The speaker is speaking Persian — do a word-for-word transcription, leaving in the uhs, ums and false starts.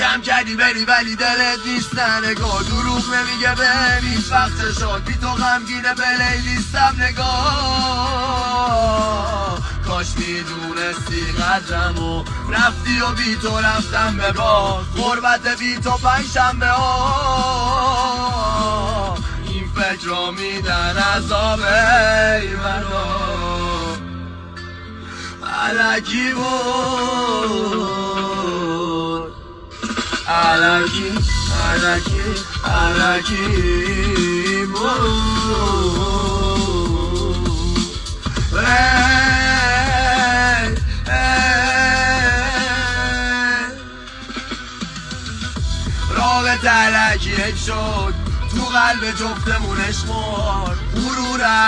جمع کردی بری ولی دلت نیست نگاه، دروغ نمیگه بنویس وقت شد بی تو غمگینه پلیلیستم نگاه. کاش میدونستی قدرمو رفتی و بی تو رفتم به باد، غربت بی تو پنجشنبه ها این فکر رو میدن عذابه منو علکی بود علکی علکی علکی بود. رابط علکی شد تو قلب جفتمون اشمار غرور